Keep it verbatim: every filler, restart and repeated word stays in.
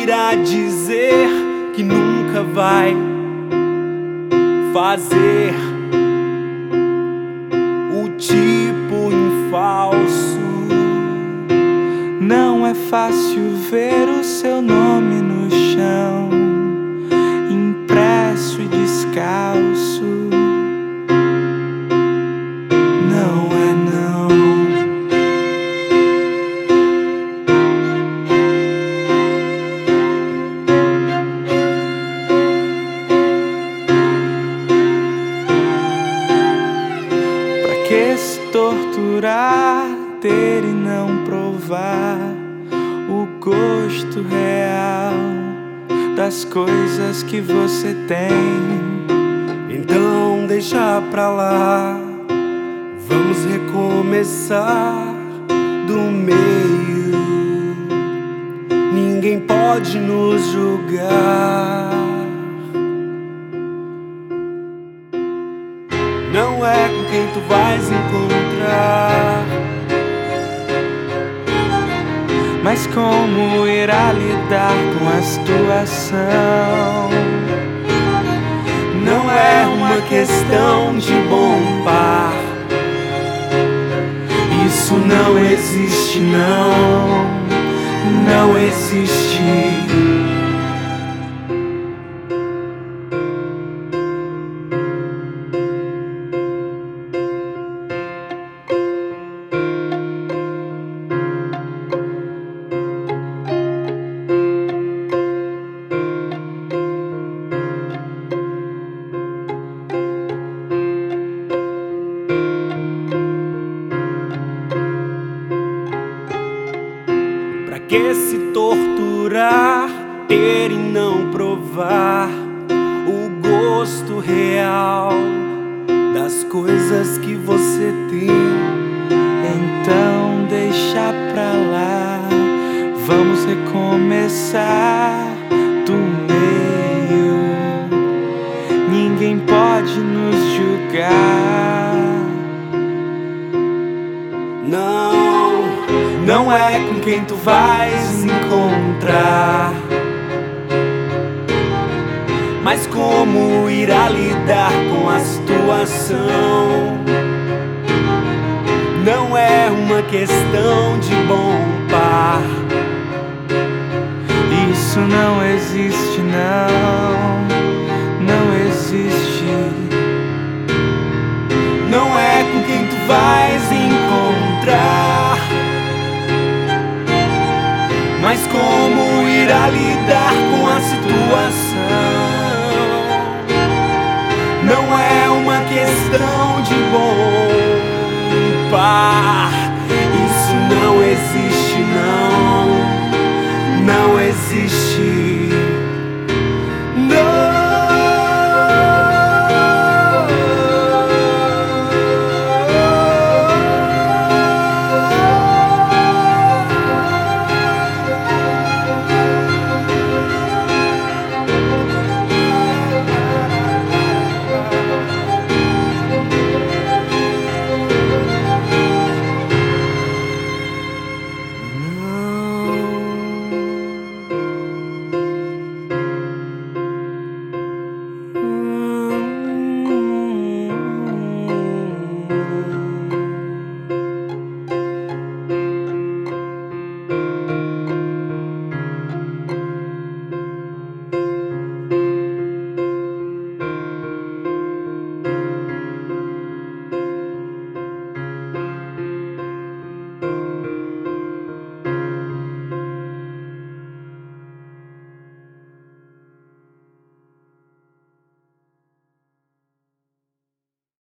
irá dizer que nunca vai fazer o tipo em falso. Não é fácil ver o seu nome no chão, impresso e descalço. Não é não. Pra que se torturar, ter e não provar o gosto real das coisas que você tem? Então deixa pra lá, vamos recomeçar do meio. Ninguém pode nos julgar. Não é com quem tu vais encontrar, mas como irá lidar com a situação? não é uma questão de bom par. Isso não existe, não, não existe. Pra que se torturar, ter e não provar o gosto real das coisas que você tem? Então deixa pra lá, vamos recomeçar do meio. Ninguém pode nos julgar. Não, não é com quem tu vais encontrar, mas como irá lidar com a situação? Não é uma questão de bom par. Isso não existe, não, não existe. Não é com quem tu vais encontrar, mas como irá lidar com a situação?